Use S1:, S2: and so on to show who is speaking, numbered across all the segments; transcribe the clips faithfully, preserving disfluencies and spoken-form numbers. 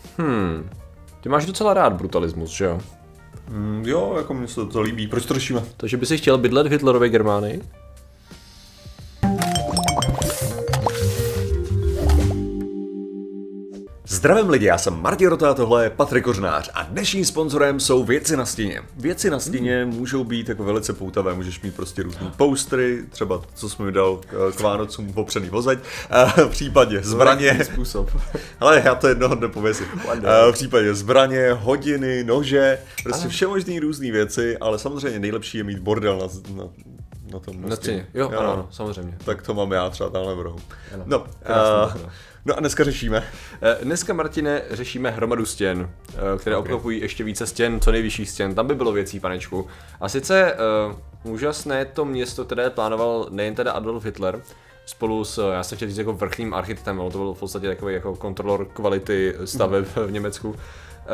S1: Hmm. Ty máš docela rád brutalismus, že jo?
S2: Mm, jo, jako mně se to líbí. Proč to řešíme?
S1: Takže by si chtěl bydlet v Hitlerově Germánii?
S2: Zdravím lidi, já jsem Martin Rota, tohle je Patrik Kořnář a dnešním sponzorem jsou Věci na stěně. Věci na stěně mm. můžou být jako velice poutavé, můžeš mít prostě různý poustry, třeba to, co jsi mi dal k Vánocům popřený vozeď, v případě zbraně,
S1: způsob.
S2: ale já to jednoho dne pověsím. V případě zbraně, hodiny, nože, prostě vše možný různý věci, ale samozřejmě nejlepší je mít bordel na, na na tom
S1: na stěně. Jo, jo, ano, ano, samozřejmě.
S2: Tak to mám já třeba tamhle v rohu. No, uh, no a dneska řešíme?
S1: Dneska, Martine, řešíme hromadu stěn, které okay. obklopují ještě více stěn, co nejvyšších stěn. Tam by bylo věcí, panečku. A sice uh, úžasné to město, které plánoval nejen teda Adolf Hitler, spolu s, já jsem chtěl říct jako vrchním architektem, ale to byl v podstatě takový jako kontrolor kvality staveb mm. v Německu. Uh,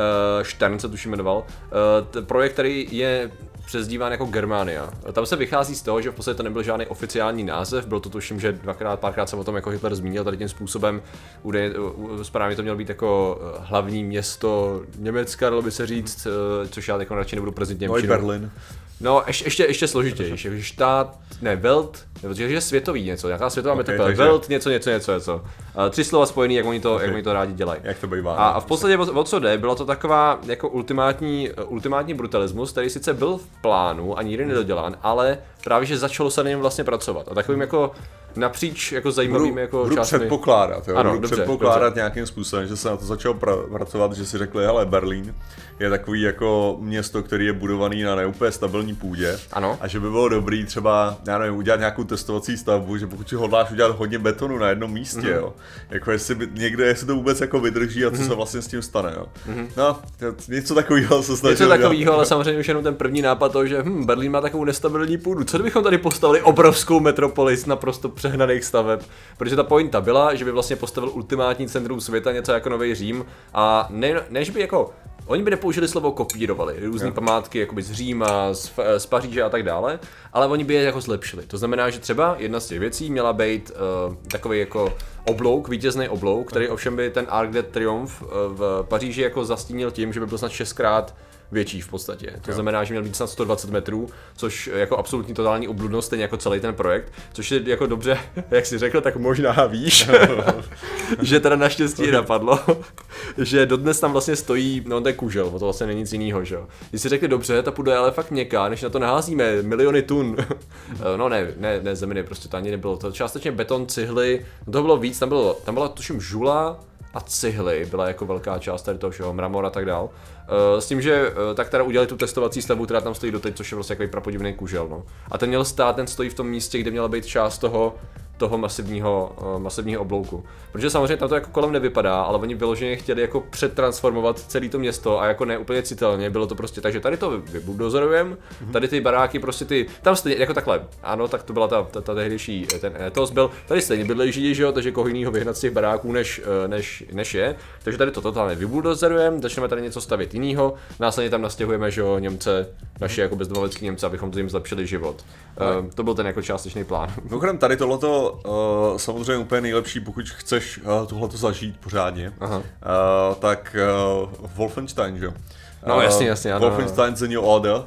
S1: Stern se tuším jmenoval. Uh, projekt, který je přezdíván jako Germania. Tam se vychází z toho, že v podstatě to nebyl žádný oficiální název, bylo to tuším, že dvakrát, párkrát jsem o tom jako Hitler zmínil tady tím způsobem. Údajně, správně to mělo být jako hlavní město Německa, dalo by se říct, což já jako radši nebudu prezident Němčinu.
S2: No Berlin.
S1: No, ještě, ještě, ještě složitější. Štát, ne, Welt, protože je světový něco, nějaká světová okay, metropole. Takže... Welt, něco, něco, něco, něco. Uh, tři slova spojený, jak oni to, okay. jak oni to rádi dělají.
S2: Jak to bývá.
S1: A, a v podstatě o, o co jde, bylo to taková jako ultimátní, ultimátní brutalismus, který sice byl v plánu a nikdy nedodělán, ale právě, že začalo se na něm vlastně pracovat. A takovým jako napříč jako zajímavými
S2: budu,
S1: jako
S2: budu
S1: částmi.
S2: předpokládat, jo.
S1: Ano,
S2: budu
S1: dobře,
S2: předpokládat
S1: dobře.
S2: nějakým způsobem, že se na to začalo pra- pracovat, že si řekli, hele, Berlín je takový jako město, který je budovaný na neúplně stabilní půdě.
S1: Ano.
S2: A že by bylo dobrý třeba, já nevím, udělat nějakou testovací stavbu, že pokud si hodláš udělat hodně betonu na jednom místě, mm-hmm. jo. Jako jestli by, někde, jestli to vůbec jako vydrží a co mm-hmm. se vlastně s tím stane, jo. Mm-hmm. No, něco takového se snažil
S1: Něco takového, ale samozřejmě už jenom ten první nápad toho, že hm, Berlín má takovou nestabilní půdu. Co kdybychom tady postavili obrovskou metropolis naprosto přehnaných staveb? Protože ta pointa byla, že by vlastně postavil ultimátní centrum světa, něco jako Nový Řím a ne, než by jako oni by nepoužili slovo kopírovali, různé památky jakoby z Říma, z, z Paříže a tak dále, ale oni by je jako zlepšili. To znamená, že třeba jedna z těch věcí měla být uh, takový jako oblouk, vítězný oblouk, který ovšem by ten Arc de Triomphe uh, v Paříži jako zastínil tím, že by byl snad šestkrát větší v podstatě. To jo. znamená, že měl být snad sto dvacet metrů, což jako absolutní totální obludnost, stejně jako celý ten projekt, což je jako dobře, jak jsi řekl, tak možná víš, že teda naštěstí napadlo, že dodnes tam vlastně stojí, no to je kužel, to vlastně není nic jiného, že jo. Když si řekli dobře, ta půda je ale fakt měkká, než na to naházíme miliony tun, no ne, ne, ne zeminy, prostě to ani nebylo, to částečně beton, cihly, no to bylo víc, tam, bylo, tam byla tuším žula a cihly, byla jako velká část tady toho všeho, mramor a tak dál. Uh, s tím, že uh, tak teda udělali tu testovací stavbu, která tam stojí doteď, což je vlastně takový prapodivný kužel, no. A ten měl stát, ten stojí v tom místě, kde měla být část toho, toho masivního, uh, masivního oblouku. Protože samozřejmě tam to jako kolem nevypadá, ale oni vyloženě chtěli jako přetransformovat celé to město a jako ne úplně citelně, bylo to prostě tak, že tady to vybudozorujeme, mm-hmm. tady ty baráky prostě ty, tam stejně jako takhle, ano, tak to byla ta, ta, ta tehdejší, ten etos byl, tady stejně bydlejí Židi, že jo, takže koho jinýho vyhnat z těch baráků, než, než, než je, takže tady to totálně vybudozorujeme, začneme tady něco stavět jinýho, následně tam nastěhujeme, že jo, Němce, naše jako bezdomovecký Němce, abychom to jim zlepšili život. Uh, to byl ten jako částečný plán.
S2: Mimochodem tady tohleto uh, samozřejmě úplně nejlepší, pokud chceš uh, tohleto zažít pořádně, uh, tak uh, Wolfenstein, že jo?
S1: No jasně, jasně, ano.
S2: Wolfenstein The New Order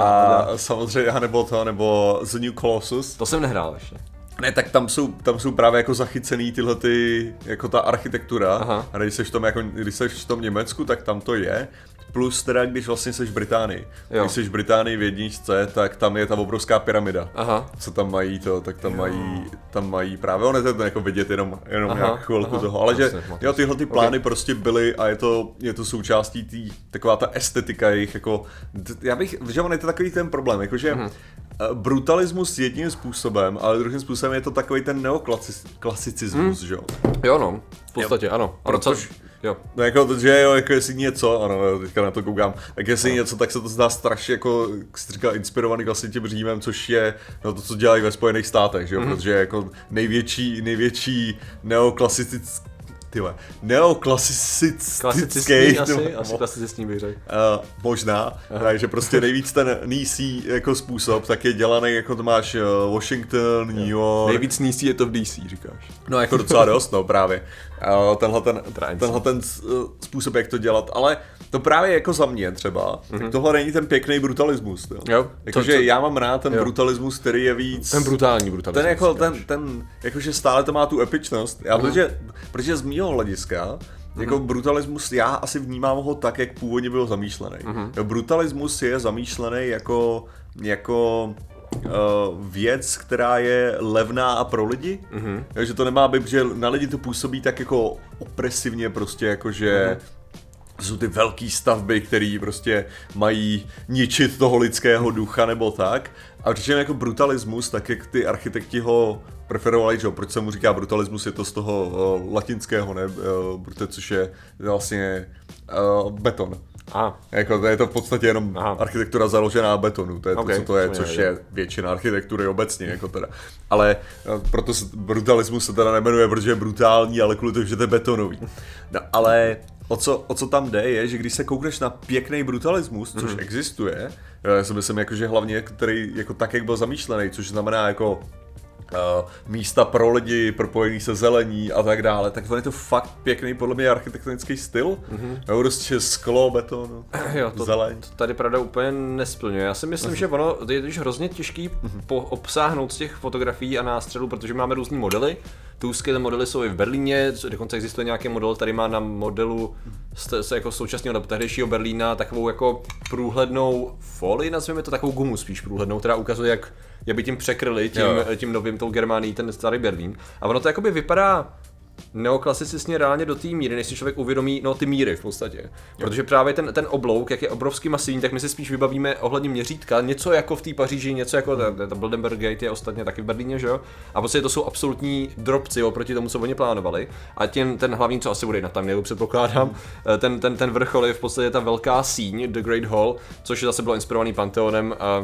S2: a samozřejmě, nebo to, nebo The New Colossus.
S1: To jsem nehrál ještě.
S2: Ne, tak tam jsou, tam jsou právě jako zachycený tyhle ty, jako ta architektura. Aha. A když seš v tom, jako, když seš v tom Německu, tak tam to je. Plus teda, když vlastně seš v Británii. Jo. Když seš v Británii v jedničce, tak tam je ta obrovská pyramida. Aha. Co tam mají to, tak tam jo. mají, tam mají právě, ono je to jako vidět jenom, jenom nějak chvilku aha. toho. Ale že jo, tyhle ty plány okay. prostě byly a je to, je to součástí tý, taková ta estetika jejich, jako, já bych, že on je to takový ten problém, jakože uh-huh. brutalismus jedním způsobem, ale druhým způsobem je to takový ten neoklasicismus, hmm. že jo?
S1: Jo no, v podstatě jo. ano.
S2: Protože jo. No jako to, že jo, jako jestli něco, ano, teďka na to koukám, tak jestli no. něco, tak se to zdá strašně jako, jak jsi říkal, inspirovaný vlastně tím Římem, což je no, to, co dělají ve Spojených státech, že jo, mm-hmm. protože jako největší, největší neoklasistický tyhle, neoklasistický.
S1: asi, asi klasicistní bych řekl.
S2: Uh, možná, takže prostě nejvíc ten nízí jako způsob, tak je dělaný, jako to máš uh, Washington, New York.
S1: Nejvíc nízí je to v D C, říkáš.
S2: No jako docela dost, no právě. Uh, tenhle ten, tenhle ten uh, způsob, jak to dělat, ale to právě jako za mě třeba, mm-hmm. tak tohle není ten pěkný brutalismus. Jo? Jakože já mám rád ten jo. brutalismus, který je víc...
S1: Ten brutální brutalismus.
S2: Ten jako, ten, ten, jakože stále to má tu epičnost. Já, mm. protože, protože z mýho hlediska, jako mm. brutalismus, já asi vnímám ho tak, jak původně byl zamýšlený. Mm. Brutalismus je zamýšlený jako, jako uh, věc, která je levná a pro lidi. Mm. Takže to nemá být, že na lidi to působí tak jako opresivně prostě, jakože... Mm. Jsou ty velký stavby, které prostě mají ničit toho lidského ducha nebo tak. A když je jako brutalismus, tak jak ty architekti ho preferovali, že? Proč se mu říká brutalismus, je to z toho uh, latinského, ne? Uh, což je vlastně uh, beton.
S1: Aha.
S2: Jako, to je to v podstatě jenom Aha. architektura založená na betonu, to je okay, to, co to je, což je, je většina architektury obecně, jako teda. Ale uh, proto brutalismus se teda nemenuje, protože je brutální, ale kvůli tomu, že to je betonový. No, ale o co, o co tam jde je, že když se koukneš na pěkný brutalismus, což mm. existuje, já si myslím, jako, že hlavně, který jako tak, jak byl zamýšlený, což znamená jako Uh, místa pro lidi, propojený se zelení a tak dále, tak on je to fakt pěkný podle mě architektonický styl. Mm-hmm. Jo, prostě sklo, beton,
S1: jo, to,
S2: zeleň.
S1: To tady pravda úplně nesplňuje. Já si myslím, mm-hmm. že ono je totiž hrozně těžký mm-hmm. po, obsáhnout z těch fotografií a nástřelů, protože máme různý modely. Tuské modely jsou i v Berlíně, dokonce existuje nějaký model, který má na modelu z, jako současného nebo tehdejšího Berlína takovou jako průhlednou folii, nazveme to takovou gumu spíš průhlednou, která ukazuje, jak jak by tím překryli tím, tím novým tou Germánií ten starý Berlín. A ono to jakoby vypadá neoklasicistně reálně do té míry, než si člověk uvědomí, no ty míry v podstatě. Jo. Protože právě ten, ten oblouk, jak je obrovský masivní, tak my si spíš vybavíme ohledně měřítka, něco jako v té Paříži, něco jako ta, ta Bilderberg Gate je ostatně taky v Berlíně, že jo? A prostě to jsou absolutní drobci oproti tomu, co oni plánovali. A tím, ten hlavní, co asi bude na thumbnailu, předpokládám, ten, ten, ten vrchol je v podstatě ta velká síň, The Great Hall, což zase bylo inspirovaný Pantheonem a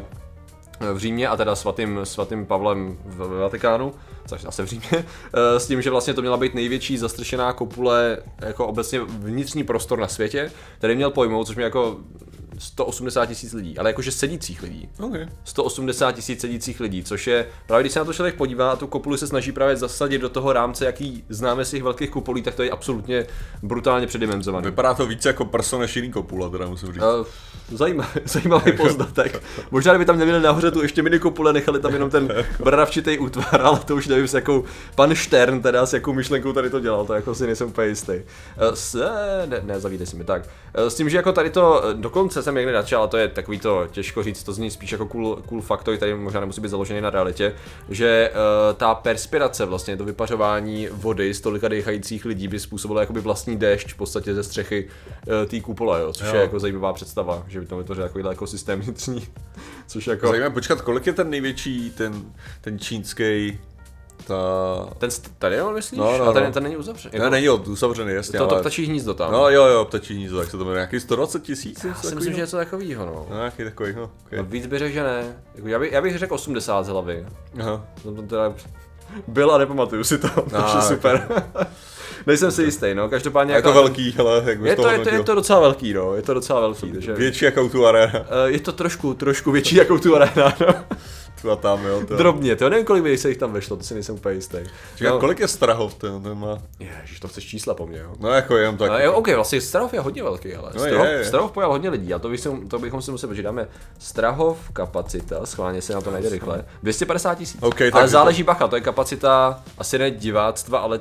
S1: v Římě a teda svatým, svatým Pavlem v Vatikánu, což zase v Římě, s tím, že vlastně to měla být největší zastršená kopule, jako obecně vnitřní prostor na světě, který měl pojmout, což mě jako sto osmdesát tisíc lidí, ale jakože sedících lidí.
S2: Okay.
S1: sto osmdesát tisíc sedících lidí, což je, právě když se na to člověk podívá a tu kopulu se snaží právě zasadit do toho rámce, jaký známe z těch velkých kupolí, tak to je absolutně brutálně předimenzované.
S2: Vypadá to více jako prso než jiný kopula, teda musím říct. Uh,
S1: zajímavý, zajímavý poznatek. Možná kdyby tam neměli nahoře tu ještě mini kopule, nechali tam jenom ten bradavčitý útvar, ale to už nevím, s jakou pan Štern teda, s jakou myšlenkou tady to dělal, to jako si nejsem úplně jistý. Uh, s, ne, ne, zavídej si mi, tak. Uh, s tím, že jako tady to dokonce jsem někdy načal, ale to je takový to těžko říct, to zní spíš jako cool, cool faktor, tady možná nemusí být založený na realitě, že uh, ta perspirace vlastně, to vypařování vody z tolika dechajících lidí by způsobilo jakoby vlastní déšť v podstatě ze střechy uh, té kupole, jo, což jo. je jako zajímavá představa, že by to vytvořil takovýhle ekosystém vnitřní, což jako...
S2: Zajímavé, počkat, kolik je ten největší, ten, ten čínský... Ta...
S1: Ten tady on myslíš?
S2: No, no,
S1: a ten,
S2: no.
S1: ten není uzavřený.
S2: Jako... Ne, není uzavřený, jasně,
S1: to,
S2: ale...
S1: to ptačí hnízdo tam.
S2: No jo, jo, ptačí hnízdo, tak se to jmenuje nějaký sto dvacet tisíc?
S1: Já si myslím, že něco takovýho, no.
S2: No, nějaký takový, no. Okay.
S1: No víc bych řekl, že ne. Já, by, já bych řekl osmdesát z hlavy. Aha. To teda byl a nepamatuju si to, takže super. Nejsem si jistý, no, každopádně
S2: je jako... to velký, ale jak
S1: je to, je, to, je to docela velký, no, je to docela velký, takže...
S2: Větší jako tu arena.
S1: Je to trošku, trošku větší jako tu arena, no.
S2: Tu a tam, jo. To...
S1: Drobně, to nevím, kolik by se jich tam vešlo, to si nejsem úplně jistý.
S2: Čeká, no. Kolik je Strahov, ten, ten má?
S1: Ježiš, to chceš čísla po mně, jo.
S2: No jako jenom tak.
S1: No, jo, ok, vlastně Strahov je hodně velký, ale
S2: no,
S1: Strahov,
S2: je, je.
S1: Strahov pojal hodně lidí a to, bych, to bychom si museli, že dáme Strahov kapacita, schválně se na to najde rychle, dvě stě padesát tisíc.
S2: Okay,
S1: ale záleží bacha, to je kapacita asi ne diváctva, ale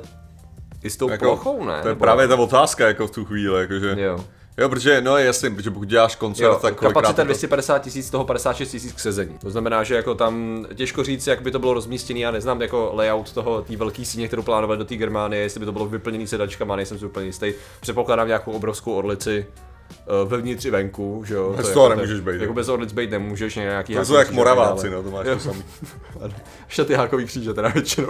S1: i s tou jako, plochou, ne?
S2: To je právě ta otázka jako v tu chvíli, jakože.
S1: Jo.
S2: Jo, protože, no jasně, protože pokud děláš koncert, jo, tak kolikrát...
S1: Kapacita dvě stě padesát tisíc, z toho padesát šest tisíc k sezení. To znamená, že jako tam těžko říct, jak by to bylo rozmístěné, já neznám jako layout toho, té velké síně, kterou plánovali do té Germánie, jestli by to bylo vyplněné sedačkama, nejsem si úplně jistý. Předpokládám nějakou obrovskou orlici uh, vevnitř i venku, že jo.
S2: Bez toho jako nemůžeš být.
S1: Jako bez orlic být nemůžeš, nějaký
S2: to jsou jak Moraváci, no, to máš to samý.
S1: Ještě ty hákový kříže teda většinou.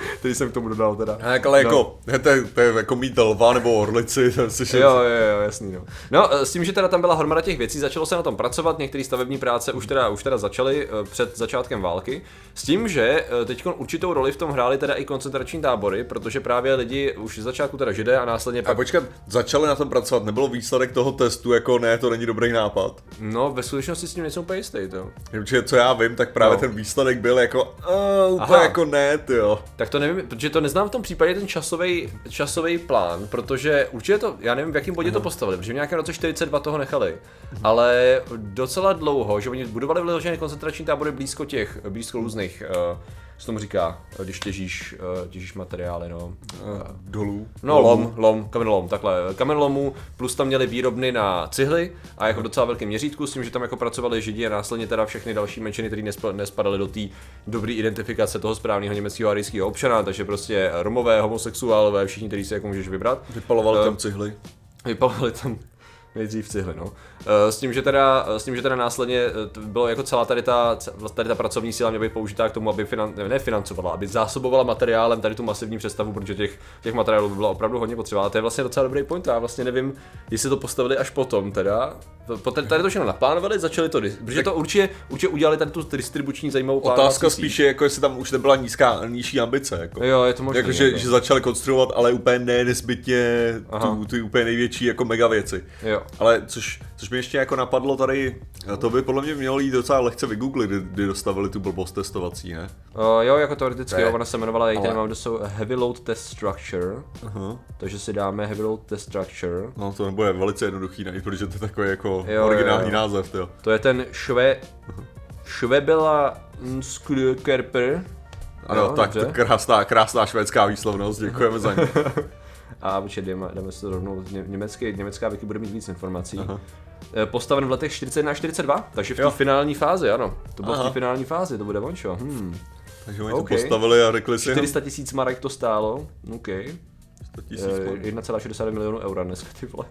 S1: Teď jsem k tomu dodal teda.
S2: Tak, ale no. jako, to je, to je jako mít lva nebo orlici.
S1: Jo, jo, jo, jasný, no. No, s tím, že teda tam byla hromada těch věcí, začalo se na tom pracovat, některé stavební práce už teda, už teda začaly před začátkem války, s tím, že teď určitou roli v tom hráli teda i koncentrační tábory, protože právě lidi už z začátku teda Židé a následně pak...
S2: A počkat, začali na tom pracovat, nebylo výsledek toho testu, jako ne, to není dobrý nápad.
S1: No, ve skutečnosti s tím nejsem úplně jistý, to.
S2: Protože co já vím, tak právě no. ten výsledek byl jako, uh, úplně jako ne, jo.
S1: Tak to nevím, protože to neznám v tom případě ten časový časový plán, protože určitě to, já nevím v jakém bodě Aha. to postavili, protože v nějakém roce čtyřicet dva toho nechali, Aha. ale docela dlouho, že oni budovali vyložené koncentrační tábory blízko těch, blízko různých, uh, co tomu říká, když těžíš, uh, těžíš materiály, no.
S2: Uh, dolů.
S1: No lom, lom, kamenolom, takhle, kamenolomu, plus tam měli výrobny na cihly a jako v docela velkém měřítku, s tím, že tam jako pracovali Židi a následně teda všechny další menšiny, které nespadaly do té dobré identifikace toho správného německého a arijského občana, takže prostě Romové, homosexuálové, všichni, kteří si jako můžeš vybrat.
S2: Vypalovali uh, tam cihly.
S1: Vypalovali tam nejdřív cihly, no. S tím, že teda, s tím, že teda následně bylo jako celá tady ta, tady ta pracovní síla měla být použitá k tomu, aby finan, ne financovala, aby zásobovala materiálem tady tu masivní přestavu, protože těch, těch materiálů by bylo opravdu hodně potřeba. A to je vlastně docela dobrý point, já vlastně nevím, jestli to postavili až potom teda. Tady to všechno naplánovali, začali to, protože to určitě, určitě udělali tady tu distribuční zajímavou plánovací.
S2: Otázka spíš je, jako jestli tam už nebyla nízká, nižší ambice. Jako.
S1: Jo, je to možné.
S2: Jako, že, že začali konstruovat, ale úplně ne nezbytně tu, ty úplně největší jako mega věci.
S1: Jo.
S2: Ale což, což mi ještě jako napadlo tady, to by podle mě mělo jít docela lehce vygooglit, kdy, kdy dostavili tu blbost testovací, ne?
S1: Uh, jo, jako teoreticky, jo, ona se jmenovala, ale... tady mám, jsou Heavy Load Test Structure, uh-huh. takže si dáme Heavy Load Test Structure.
S2: No to nebude velice jednoduchý najít, protože to je takový jako jo, originální jo, jo. název, jo.
S1: To je ten Šve... Uh-huh. Švebela Skrukerper.
S2: Ano, jo, tak to krásná, krásná švédská výslovnost, děkujeme za ní.
S1: A počkej, dáme, dáme se to rovnou, německý, německá wiki bude mít víc informací. Aha. Postaven v letech čtyřicet jedna až čtyřicet dva, takže v té finální fázi, ano. To bylo Aha. v té finální fázi, to bude vončo. Hmm.
S2: Takže oni okay. to postavili a řekli si...
S1: čtyři sta tisíc marek to stálo, OK.
S2: sto tisíc
S1: jedna celá šedesát devět milionů eura dneska, ty vole.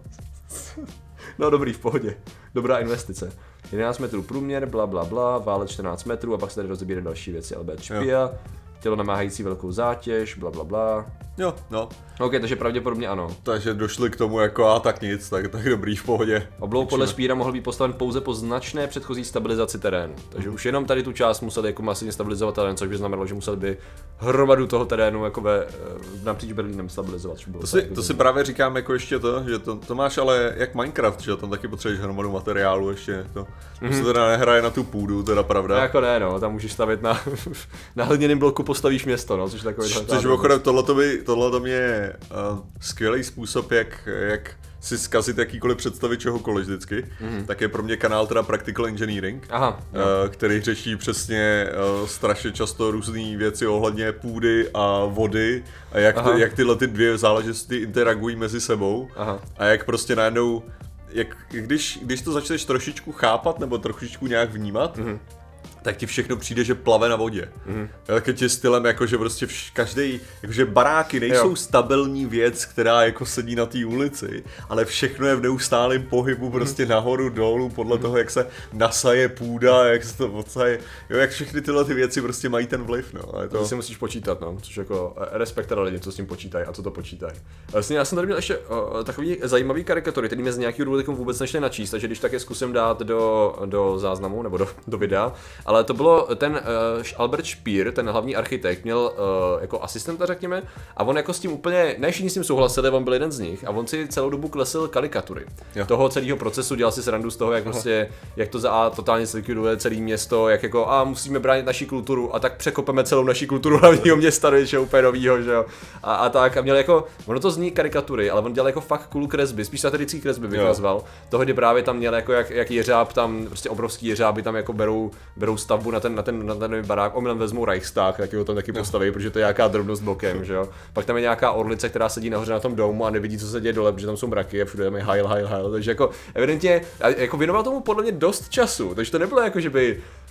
S1: No dobrý, v pohodě. Dobrá investice. jedenáct metrů průměr, bla bla bla, válec čtrnáct metrů a pak se tady rozebírají další věci, Albert Špia. Tělo namáhající velkou zátěž, bla bla bla.
S2: Jo, no.
S1: OK, takže pravděpodobně ano.
S2: Takže došli k tomu jako a tak nic, tak, tak dobrý, v pohodě.
S1: Oblouk podle Špíra mohl být postaven pouze po značné předchozí stabilizaci terénu. Takže už jenom tady tu část museli jako masivně stabilizovat terén, což by znamenalo, že museli by hromadu toho terénu jako ve, napříč Berlínem stabilizovat.
S2: To si, to si právě říkám jako ještě to, že to, to máš ale jak Minecraft, že tam taky potřebuješ hromadu materiálu ještě. To, mm-hmm. to se teda nehraje na tu půdu, teda pravda.
S1: No, jako ne, no, tam můžeš stavit na, na hliněném bloku postavíš město, no, což je takový.
S2: Což mimochodem tohleto by, tohleto mě je uh, skvělý způsob, jak, jak si zkazit jakýkoliv představy čehokoliv vždycky, mm-hmm. tak je pro mě kanál teda Practical Engineering,
S1: Aha,
S2: uh, který řeší přesně uh, strašně často různé věci ohledně půdy a vody a jak, ty, jak tyhle ty dvě záležitosti interagují mezi sebou. Aha. A jak prostě najednou, jak, když, když to začneš trošičku chápat nebo trošičku nějak vnímat, mm-hmm. tak ti všechno přijde, že plave na vodě. Mm. Taky tě stylem, jako že prostě vš- každý, jakože baráky nejsou jo. stabilní věc, která jako sedí na té ulici, ale všechno je v neustálém pohybu, prostě mm. nahoru, dolů, podle mm. toho, jak se nasaje půda, jak se to odsaje, jo, jak všechny tyhle ty věci prostě mají ten vliv, no. A to...
S1: to si musíš počítat, no, což jako respekt teda lidi, co s tím počítají a co to počítají. Vlastně já jsem tady měl ještě uh, takový zajímavý karikatury, který mě z nějakého důvodu vůbec nešli načíst, takže když tak je zkusím dát do, do záznamu nebo do, do videa. Ale to bylo ten uh, Albert Speer, ten hlavní architekt, měl uh, jako asistenta, řekněme, a on jako s tím úplně, ne všichni s tím souhlasili, on byl jeden z nich, a on si celou dobu klesil karikatury jo. toho celého procesu, dělal si srandu z toho, jak prostě, jak to za A totálně zlikviduje celé město, jak jako a musíme bránit naši kulturu a tak překopeme celou naši kulturu hlavního města do něčeho úplně novýho, že jo, a, a tak, a měl jako, ono to zní karikatury, ale on dělal jako fakt cool kresby, spíš satirický kresby bych jo. nazval, toho, kdy právě tam měl jako jak, jak jeřáb tam, prostě obrovský jeřáby tam jako berou, berou stavbu na ten, na ten, na ten barák, omylem vezmou Reichstag, taky ho tam taky postaví, protože to je nějaká drobnost bokem, že jo. Pak tam je nějaká orlice, která sedí nahoře na tom domu a nevidí, co se děje dole, protože tam jsou mraky a všude tam je heil, heil, heil, takže jako evidentně, jako věnoval tomu podle mě dost času, takže to nebylo jako, že by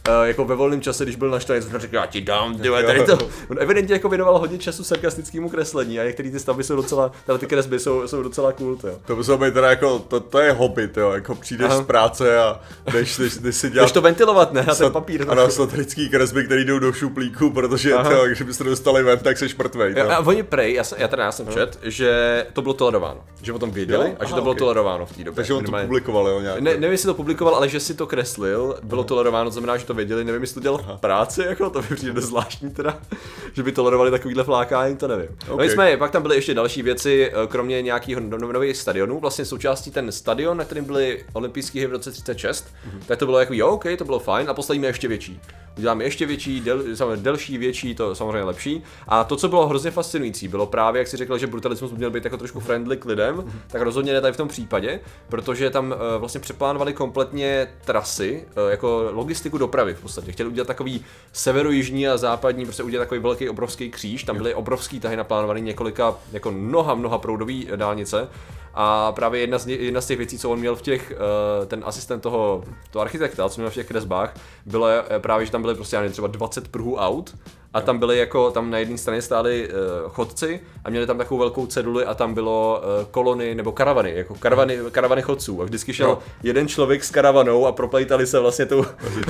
S1: uh, jako ve volném čase, když byl naštvaný, jsem řekl, já ti dám, ty tady to. On evidentně jako věnoval hodně času sarkastickému kreslení a některé ty stavby jsou docela, tady ty kresby jsou, jsou docela cool, jo.
S2: To muselo být teda jako, to, to je hobby, jo, jako přijdeš Aha. z práce a jdeš, jdeš, jdeš si dělat...
S1: Jdeš to ventilovat, ne, na ten papír.
S2: Ano, satirický kresby, který jdou do šuplíku, protože to, když byste dostali ven, tak seš mrtvej.
S1: A oni prej, já, jsem, já teda já jsem čet, že to bylo tolerováno, že o tom věděli jo? a že Aha, to bylo okay. tolerováno v té době.
S2: Takže on to publikoval, jo, nějak.
S1: Ne, nevím, jestli to publikoval, ale že si to kreslil, bylo Aha. tolerováno, znamená, že to věděli, nevím, jestli to dělal v práci, jako to by přijde dost zvláštní teda, že by tolerovali takovýhle flákání, to nevím. Okay. No nicméně, pak tam byly ještě další věci, kromě nějakých nových stadionů, vlastně součástí ten stadion, na kterým byly olympijské hry v roce třicet šest, mm-hmm. tak to bylo jako jo, ok, to bylo fajn a postavíme ještě větší. Uděláme ještě větší, del, delší, větší, to samozřejmě lepší. A to, co bylo hrozně fascinující, bylo právě, jak si řekl, že brutalismus měl být jako trošku friendly k lidem, mm-hmm. tak rozhodně ne tady v tom případě, protože tam uh, vlastně přeplánovali kompletně trasy, uh, jako logistiku dopravy v podstatě. Chtěli udělat takový severojižní a západní, prostě udělat takový velký obrovský kříž, tam byly obrovský tahy naplánovaný několika, jako mnoha, mnoha proudový dálnice. A právě jedna z, jedna z těch věcí, co on měl v těch, uh, ten asistent toho, toho architekta, co měl v těch kresbách, bylo právě, že tam byly prostě třeba dvacet pruhů aut a tam byly jako, tam na jedné straně stáli uh, chodci a měli tam takovou velkou ceduli a tam bylo uh, kolony nebo karavany, jako karavany, karavany chodců a vždycky šel no. jeden člověk s karavanou a proplejtali se vlastně tou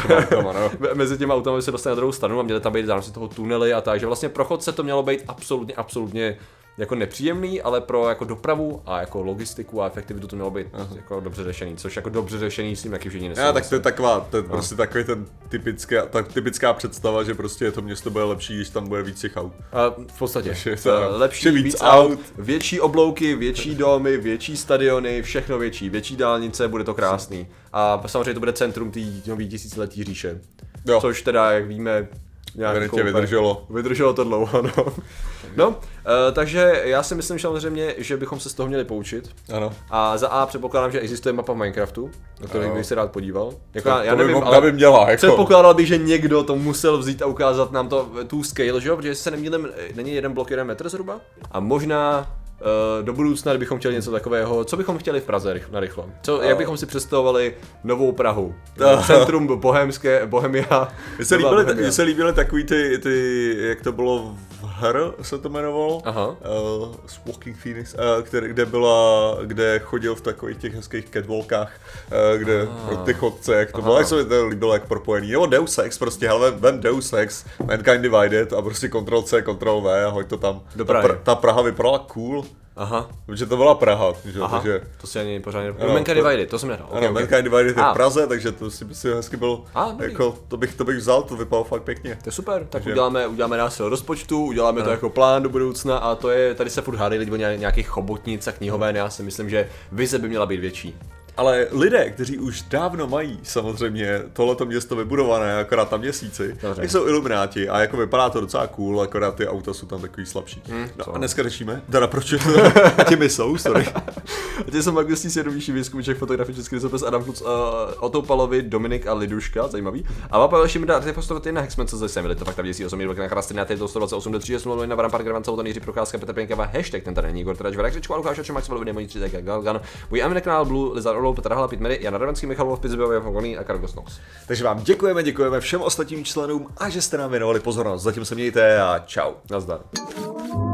S1: mezi těma autama se dostali na druhou stranu a měli tam být zároveň toho tunely a tak, že vlastně pro chodce to mělo být absolutně, absolutně jako nepříjemný, ale pro jako dopravu a jako logistiku a efektivitu to mělo být Aha. jako dobře řešený, což jako dobře řešený s tím taky všichni nesouhlasí.
S2: Já, tak to je taková, to je prostě takový ten typická, ta typická představa, že prostě to město bude lepší, když tam bude víc těch aut.
S1: A v podstatě. To, lepší, víc, víc aut, aut, větší oblouky, větší domy, větší stadiony, všechno větší, větší dálnice, bude to krásný. A samozřejmě to bude centrum té nový tisíciletí říše. Jo. Což teda, jak víme,
S2: nějak vydrželo.
S1: Vydrželo to dlouho, no. No, uh, takže já si myslím samozřejmě, že bychom se z toho měli poučit.
S2: Ano.
S1: A za A předpokládám, že existuje mapa v Minecraftu, na kterou bych se rád podíval. Jako
S2: to,
S1: já
S2: to
S1: nevím,
S2: by,
S1: ale
S2: by měla, jako.
S1: předpokládal bych, že někdo to musel vzít a ukázat nám to tu scale, že jo? Protože se nemýlím, není jeden blok jeden metr zhruba. A možná Uh, do budoucna, kdybychom chtěli něco takového, co bychom chtěli v Praze na rychlo? Co, jak bychom si představovali novou Prahu? Centrum bohemské, Bohemia.
S2: Mně se líbily, Bohemia. se líbily takový ty, ty, jak to bylo v Her, se to jmenovalo? Aha. Uh, Walking Phoenix, uh, kde, kde byla, kde chodil v takových těch hezkých catwalkách, uh, kde pro ty chodce, jak to Aha. bylo, jak se mi to líbilo, jak propojený. Nebo Deus Ex, prostě, hele, vem Deus Ex, Mankind Divided a prostě Ctrl C, Ctrl V a hoď to tam. Ta, pr- ta Praha vypadala cool.
S1: Aha.
S2: Protože to byla Praha, že?
S1: Aha,
S2: takže...
S1: to si ani pořádně nepovedal. No, Mankind Divided, to jsem nehrál.
S2: Ano, okay, Mankind okay. Divided je v Praze, takže to si by si hezky bylo,
S1: A,
S2: jako, to bych, to bych vzal, to vypadalo fakt pěkně.
S1: To je super, tak takže... uděláme, uděláme násil rozpočtu, uděláme ano. to jako plán do budoucna a to je, tady se furt hádají lidi o nějakých chobotnic a knihoven, já si myslím, že vize by měla být větší.
S2: Ale lidé, kteří už dávno mají samozřejmě tohleto město vybudované, akorát tam měsíci, tak jsou ilumináti a jako vypadá to docela cool, akorát ty auta jsou tam takový slabší. Hmm, no a dneska řešíme, teda proč je to, a těmi jsou, sorry.
S1: A tě jsou magistí svědomější výzkumíček fotografii Český rysopis Adam Kluc, uh, Otto Palovi, Dominik a Liduška, zajímavý. A mapa další mi dá artefaktovati na Hexman, co zase byli to fakt tam děsí osm na chrasty na této sto dvacet osm do tři šest nula na Varan Park Gravan Celton Jiří Procházka Petr Pěnkava hashtag ten tady není Gortera Žverek Řečko a Lukáš Čemak Svaloviny mojí tři tak Galgan. Můj Amin kanál Blue Lizard Orlov Petr Hala Pitmery Jan Ravenský Michalov Pizběvě Fogoný a Kargos Nos.
S2: Takže vám děkujeme, děkujeme všem ostatním členům a že jste nám věnovali pozornost. Zatím se mějte a čau.
S1: Nazdar.